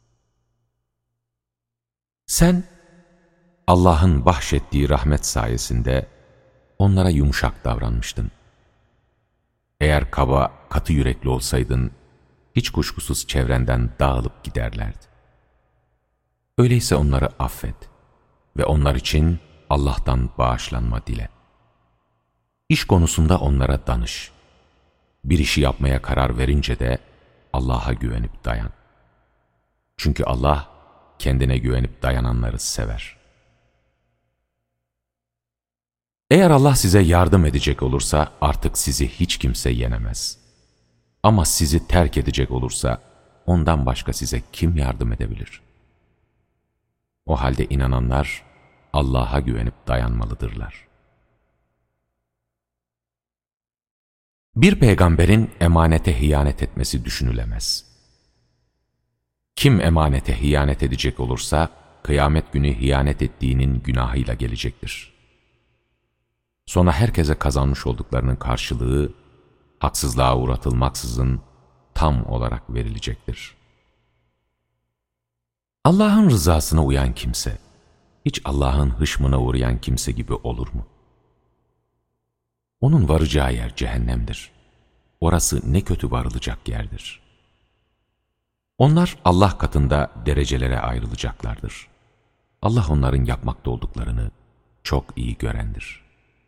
Sen, Allah'ın bahşettiği rahmet sayesinde onlara yumuşak davranmıştın. Eğer kaba, katı yürekli olsaydın, hiç kuşkusuz çevrenden dağılıp giderlerdi. Öyleyse onları affet ve onlar için Allah'tan bağışlanma dile. İş konusunda onlara danış. Bir işi yapmaya karar verince de Allah'a güvenip dayan. Çünkü Allah kendine güvenip dayananları sever. Eğer Allah size yardım edecek olursa artık sizi hiç kimse yenemez. Ama sizi terk edecek olursa ondan başka size kim yardım edebilir? O halde inananlar Allah'a güvenip dayanmalıdırlar. Bir peygamberin emanete hıyanet etmesi düşünülemez. Kim emanete hıyanet edecek olursa kıyamet günü hıyanet ettiğinin günahıyla gelecektir. Sonra herkese kazanmış olduklarının karşılığı haksızlığa uğratılmaksızın tam olarak verilecektir. Allah'ın rızasına uyan kimse, hiç Allah'ın hışmına uğrayan kimse gibi olur mu? Onun varacağı yer cehennemdir. Orası ne kötü varılacak yerdir. Onlar Allah katında derecelere ayrılacaklardır. Allah onların yapmakta olduklarını çok iyi görendir.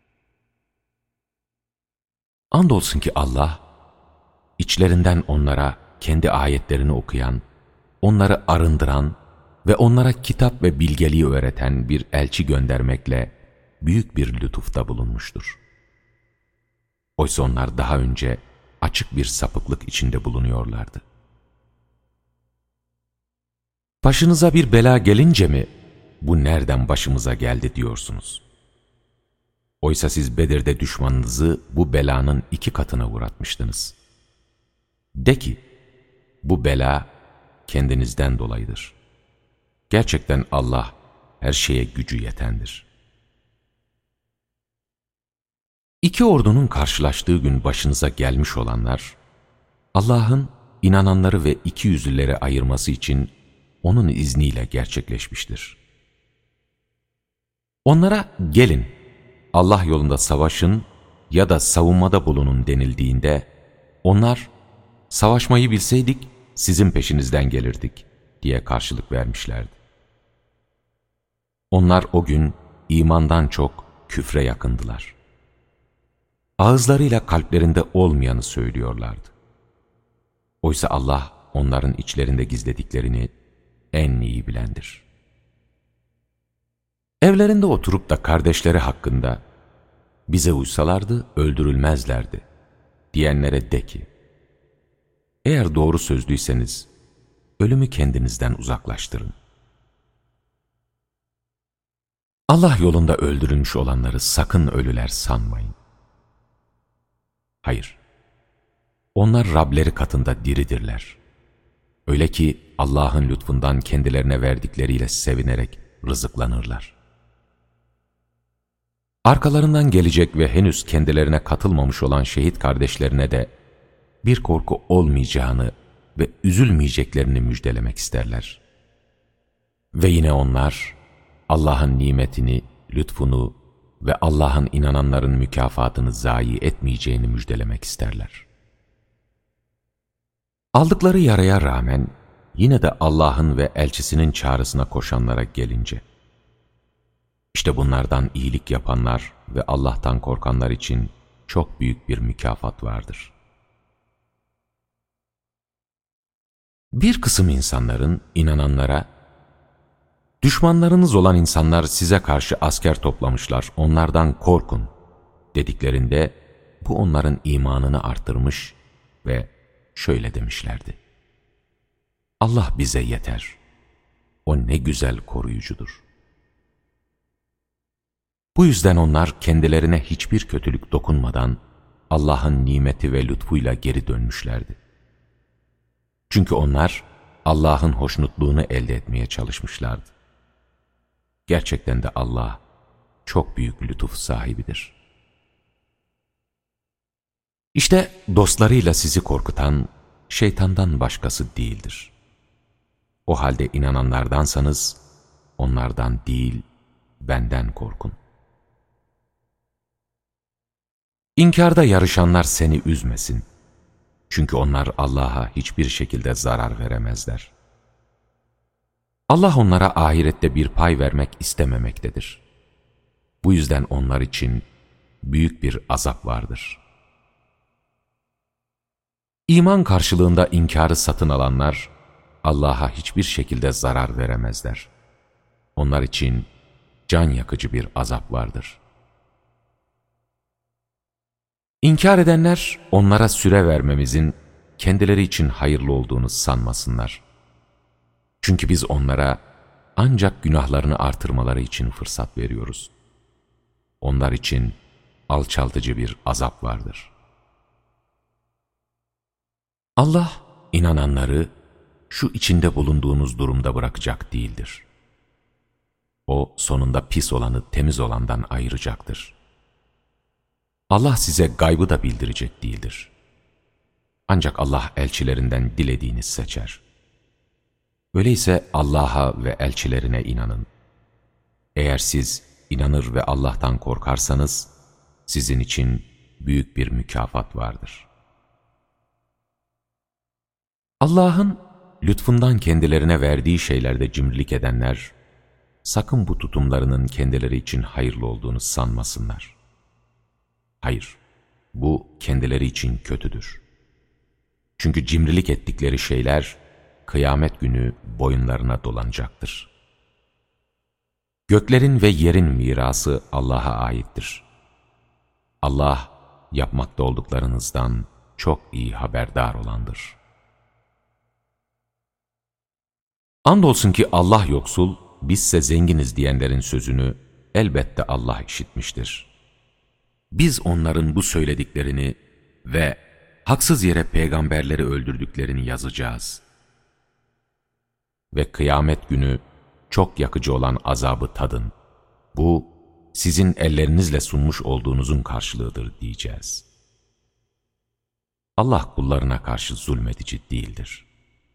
Andolsun ki Allah, içlerinden onlara kendi ayetlerini okuyan, onları arındıran ve onlara kitap ve bilgeliği öğreten bir elçi göndermekle büyük bir lütufta bulunmuştur. Oysa onlar daha önce açık bir sapıklık içinde bulunuyorlardı. Başınıza bir bela gelince mi, bu nereden başımıza geldi diyorsunuz? Oysa siz Bedir'de düşmanınızı bu belanın 2 katına uğratmıştınız. De ki, bu bela kendinizden dolayıdır. Gerçekten Allah her şeye gücü yetendir. 2 ordunun karşılaştığı gün başınıza gelmiş olanlar, Allah'ın inananları ve ikiyüzlüleri ayırması için onun izniyle gerçekleşmiştir. Onlara gelin, Allah yolunda savaşın ya da savunmada bulunun denildiğinde, onlar, savaşmayı bilseydik sizin peşinizden gelirdik diye karşılık vermişlerdi. Onlar o gün imandan çok küfre yakındılar. Ağızlarıyla kalplerinde olmayanı söylüyorlardı. Oysa Allah onların içlerinde gizlediklerini en iyi bilendir. Evlerinde oturup da kardeşleri hakkında bize uysalardı öldürülmezlerdi diyenlere de ki, eğer doğru sözlüyseniz ölümü kendinizden uzaklaştırın. Allah yolunda öldürülmüş olanları sakın ölüler sanmayın. Hayır, onlar Rableri katında diridirler. Öyle ki Allah'ın lütfundan kendilerine verdikleriyle sevinerek rızıklanırlar. Arkalarından gelecek ve henüz kendilerine katılmamış olan şehit kardeşlerine de bir korku olmayacağını ve üzülmeyeceklerini müjdelemek isterler. Ve yine onlar Allah'ın nimetini, lütfunu ve Allah'ın inananların mükafatını zayi etmeyeceğini müjdelemek isterler. Aldıkları yaraya rağmen yine de Allah'ın ve elçisinin çağrısına koşanlara gelince, İşte bunlardan iyilik yapanlar ve Allah'tan korkanlar için çok büyük bir mükafat vardır. Bir kısım insanların inananlara, Düşmanlarınız olan insanlar size karşı asker toplamışlar, onlardan korkun dediklerinde bu onların imanını artırmış ve şöyle demişlerdi: Allah bize yeter, o ne güzel koruyucudur. Bu yüzden onlar kendilerine hiçbir kötülük dokunmadan Allah'ın nimeti ve lütfuyla geri dönmüşlerdi. Çünkü onlar Allah'ın hoşnutluğunu elde etmeye çalışmışlardı. Gerçekten de Allah çok büyük lütuf sahibidir. İşte dostlarıyla sizi korkutan şeytandan başkası değildir. O halde inananlardansanız onlardan değil, benden korkun. İnkarda yarışanlar seni üzmesin. Çünkü onlar Allah'a hiçbir şekilde zarar veremezler. Allah onlara ahirette bir pay vermek istememektedir. Bu yüzden onlar için büyük bir azap vardır. İman karşılığında inkarı satın alanlar Allah'a hiçbir şekilde zarar veremezler. Onlar için can yakıcı bir azap vardır. İnkar edenler onlara süre vermemizin kendileri için hayırlı olduğunu sanmasınlar. Çünkü biz onlara ancak günahlarını artırmaları için fırsat veriyoruz. Onlar için alçaltıcı bir azap vardır. Allah inananları şu içinde bulunduğunuz durumda bırakacak değildir. O sonunda pis olanı temiz olandan ayıracaktır. Allah size gaybı da bildirecek değildir. Ancak Allah elçilerinden dilediğini seçer. Öyleyse Allah'a ve elçilerine inanın. Eğer siz inanır ve Allah'tan korkarsanız, sizin için büyük bir mükafat vardır. Allah'ın lütfundan kendilerine verdiği şeylerde cimrilik edenler, sakın bu tutumlarının kendileri için hayırlı olduğunu sanmasınlar. Hayır, bu kendileri için kötüdür. Çünkü cimrilik ettikleri şeyler, kıyamet günü boyunlarına dolanacaktır. Göklerin ve yerin mirası Allah'a aittir. Allah, yapmakta olduklarınızdan çok iyi haberdar olandır. Andolsun ki Allah yoksul, bizse zenginiz diyenlerin sözünü elbette Allah işitmiştir. Biz onların bu söylediklerini ve haksız yere peygamberleri öldürdüklerini yazacağız. Ve kıyamet günü çok yakıcı olan azabı tadın. Bu, sizin ellerinizle sunmuş olduğunuzun karşılığıdır diyeceğiz. Allah kullarına karşı zulmedici değildir.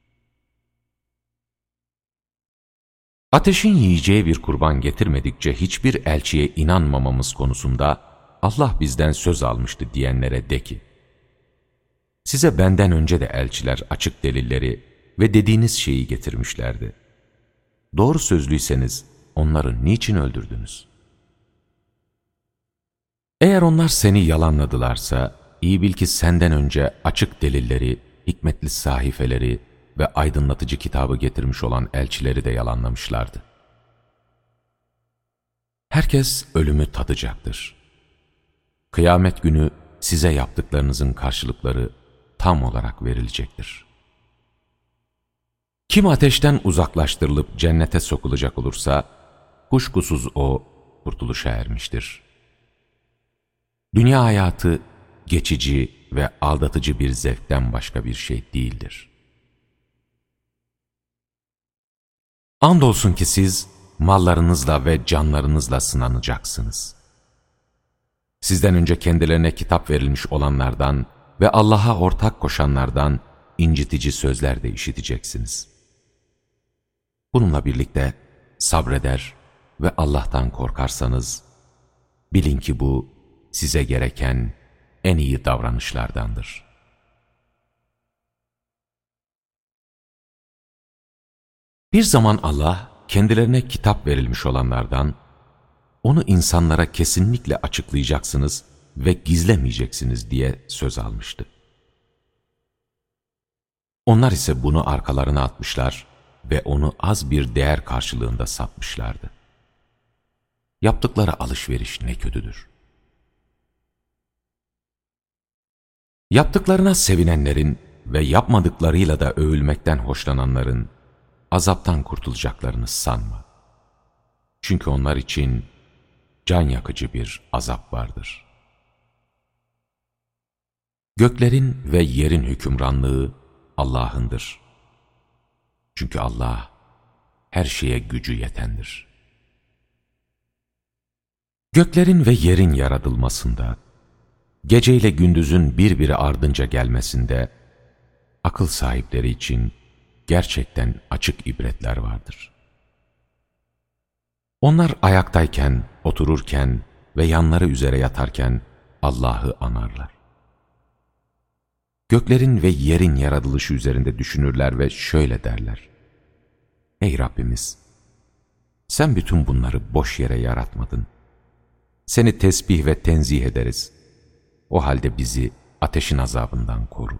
Ateşin yiyeceği bir kurban getirmedikçe hiçbir elçiye inanmamamız konusunda Allah bizden söz almıştı diyenlere de ki, size benden önce de elçiler açık delilleri ve dediğiniz şeyi getirmişlerdi. Doğru sözlüyseniz onları niçin öldürdünüz? Eğer onlar seni yalanladılarsa, iyi bil ki senden önce açık delilleri, hikmetli sahifeleri ve aydınlatıcı kitabı getirmiş olan elçileri de yalanlamışlardı. Herkes ölümü tadacaktır. Kıyamet günü size yaptıklarınızın karşılıkları tam olarak verilecektir. Kim ateşten uzaklaştırılıp cennete sokulacak olursa, kuşkusuz o kurtuluşa ermiştir. Dünya hayatı geçici ve aldatıcı bir zevkten başka bir şey değildir. Andolsun ki siz mallarınızla ve canlarınızla sınanacaksınız. Sizden önce kendilerine kitap verilmiş olanlardan ve Allah'a ortak koşanlardan incitici sözler de işiteceksiniz. Bununla birlikte sabreder ve Allah'tan korkarsanız, bilin ki bu size gereken en iyi davranışlardandır. Bir zaman Allah, kendilerine kitap verilmiş olanlardan, onu insanlara kesinlikle açıklayacaksınız ve gizlemeyeceksiniz diye söz almıştı. Onlar ise bunu arkalarına atmışlar ve onu az bir değer karşılığında satmışlardı. Yaptıkları alışveriş ne kötüdür. Yaptıklarına sevinenlerin ve yapmadıklarıyla da övülmekten hoşlananların azaptan kurtulacaklarını sanma. Çünkü onlar için can yakıcı bir azap vardır. Göklerin ve yerin hükümranlığı Allah'ındır. Çünkü Allah her şeye gücü yetendir. Göklerin ve yerin yaratılmasında, geceyle gündüzün birbiri ardınca gelmesinde, akıl sahipleri için gerçekten açık ibretler vardır. Onlar ayaktayken, otururken ve yanları üzere yatarken Allah'ı anarlar. Göklerin ve yerin yaratılışı üzerinde düşünürler ve şöyle derler: Ey Rabbimiz! Sen bütün bunları boş yere yaratmadın. Seni tesbih ve tenzih ederiz. O halde bizi ateşin azabından koru.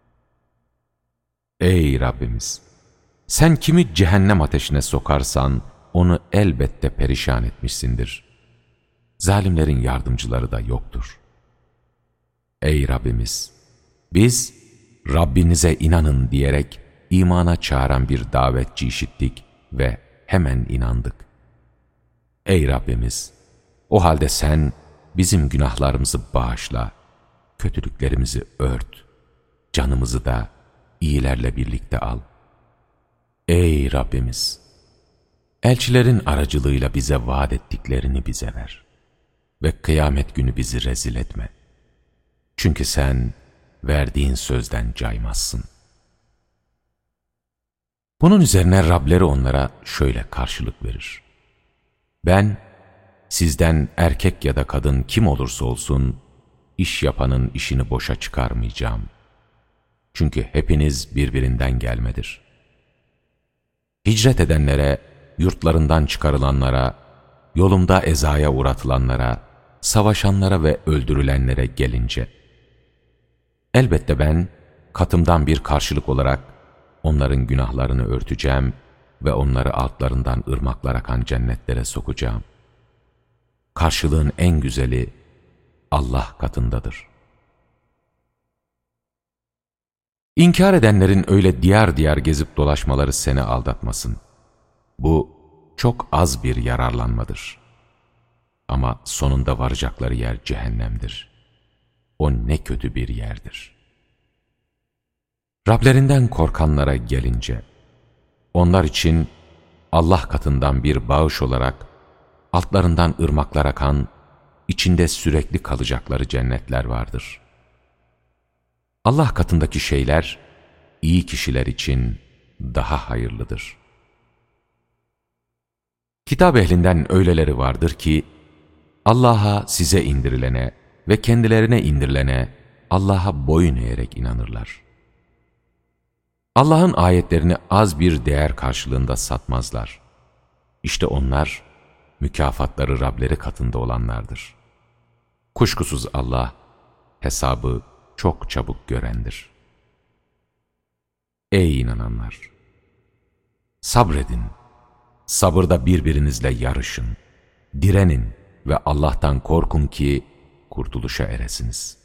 Ey Rabbimiz! Sen kimi cehennem ateşine sokarsan onu elbette perişan etmişsindir. Zalimlerin yardımcıları da yoktur. Ey Rabbimiz! Biz Rabbinize inanın diyerek imana çağıran bir davetçi işittik ve hemen inandık. Ey Rabbimiz! O halde sen bizim günahlarımızı bağışla, kötülüklerimizi ört, canımızı da iyilerle birlikte al. Ey Rabbimiz! Elçilerin aracılığıyla bize vaat ettiklerini bize ver ve kıyamet günü bizi rezil etme. Çünkü sen verdiğin sözden caymazsın. Bunun üzerine Rableri onlara şöyle karşılık verir: Ben sizden erkek ya da kadın kim olursa olsun iş yapanın işini boşa çıkarmayacağım. Çünkü hepiniz birbirinden gelmedir. Hicret edenlere, yurtlarından çıkarılanlara, yolumda ezaya uğratılanlara, savaşanlara ve öldürülenlere gelince, elbette ben katımdan bir karşılık olarak onların günahlarını örteceğim ve onları altlarından ırmaklar akan cennetlere sokacağım. Karşılığın en güzeli Allah katındadır. İnkar edenlerin öyle diyar diyar gezip dolaşmaları seni aldatmasın. Bu çok az bir yararlanmadır. Ama sonunda varacakları yer cehennemdir. O ne kötü bir yerdir. Rablerinden korkanlara gelince, onlar için Allah katından bir bağış olarak altlarından ırmaklar akan, içinde sürekli kalacakları cennetler vardır. Allah katındaki şeyler, iyi kişiler için daha hayırlıdır. Kitap ehlinden öyleleri vardır ki, Allah'a, size indirilene ve kendilerine indirilene Allah'a boyun eğerek inanırlar. Allah'ın ayetlerini az bir değer karşılığında satmazlar. İşte onlar, mükafatları Rableri katında olanlardır. Kuşkusuz Allah, hesabı çok çabuk görendir. Ey inananlar! Sabredin, sabırda birbirinizle yarışın, direnin ve Allah'tan korkun ki kurtuluşa eresiniz.